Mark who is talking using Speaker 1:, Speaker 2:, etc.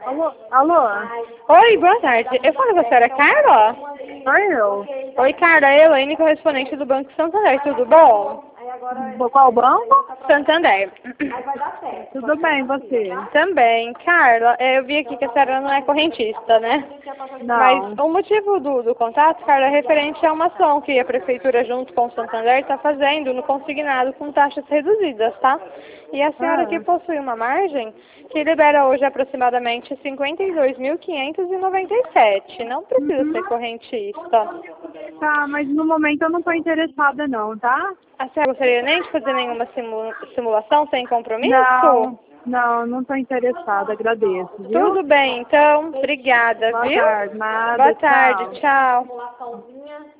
Speaker 1: Alô? Alô?
Speaker 2: Oi, boa tarde. Eu falo com a senhora Carla?
Speaker 1: Sou eu.
Speaker 2: Oi, Carla, Elaine, correspondente do Banco Santander, tudo bom?
Speaker 1: Qual banco?
Speaker 2: Santander.
Speaker 1: Tudo bem, você?
Speaker 2: Também. Carla, eu vi aqui que a senhora não é correntista, né? Mas
Speaker 1: Não.
Speaker 2: o motivo do contato, Carla, é referente a uma ação que a Prefeitura, junto com o Santander, está fazendo no consignado com taxas reduzidas, tá? E a senhora aqui
Speaker 1: Ah,
Speaker 2: possui uma margem que libera hoje aproximadamente 52.597. Não precisa ser
Speaker 1: uhum.
Speaker 2: correntista.
Speaker 1: Tá, mas no momento eu não tô interessada não, tá?
Speaker 2: A senhora gostaria nem de fazer nenhuma simulação sem compromisso?
Speaker 1: Não tô interessada, agradeço, viu?
Speaker 2: Tudo bem, então. Obrigada,
Speaker 1: Boa
Speaker 2: viu?
Speaker 1: tarde, nada,
Speaker 2: Boa tarde,
Speaker 1: tchau.
Speaker 2: tchau.